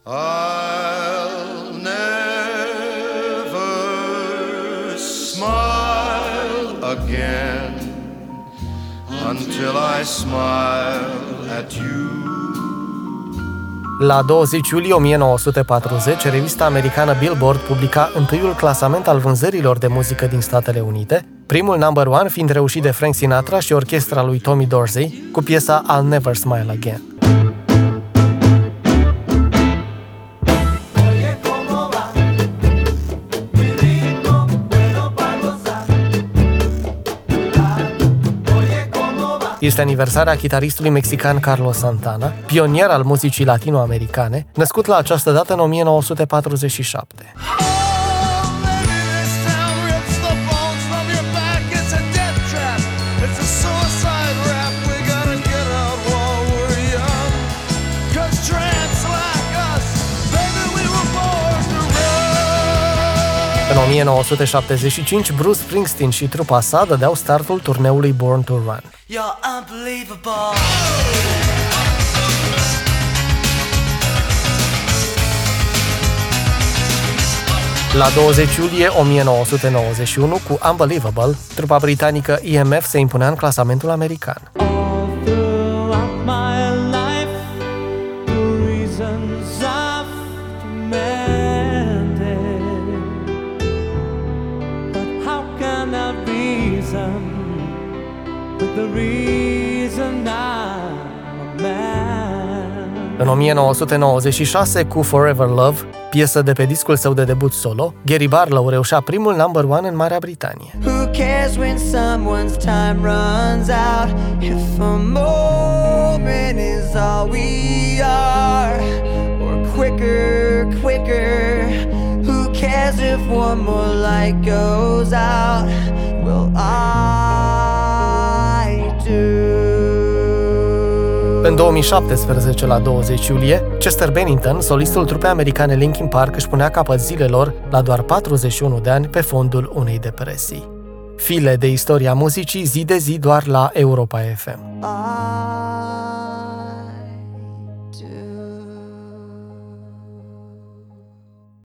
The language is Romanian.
I'll never smile again until I smile at you. La 20 iulie 1940, revista americană Billboard publica întâiul clasament al vânzărilor de muzică din Statele Unite, primul number one fiind reușit de Frank Sinatra și orchestra lui Tommy Dorsey cu piesa I'll Never Smile Again. Este aniversarea chitaristului mexican Carlos Santana, pionier al muzicii latino-americane, născut la această dată în 1947. În 1975, Bruce Springsteen și trupa sa dădeau startul turneului Born to Run. La 20 iulie 1991, cu Unbelievable, trupa britanică EMF se impunea în clasamentul american. În 1996, cu Forever Love, piesă de pe discul său de debut solo, Gary Barlow reușea primul number one în Marea Britanie. Who cares when someone's time runs out? If a moment is all we are, or quicker. Who cares if one more light goes out? Well, I do. În 2017, la 20 iulie, Chester Bennington, solistul trupei americane Linkin Park, își punea capăt zilelor la doar 41 de ani pe fondul unei depresii. File de istoria muzicii zi de zi doar la Europa FM.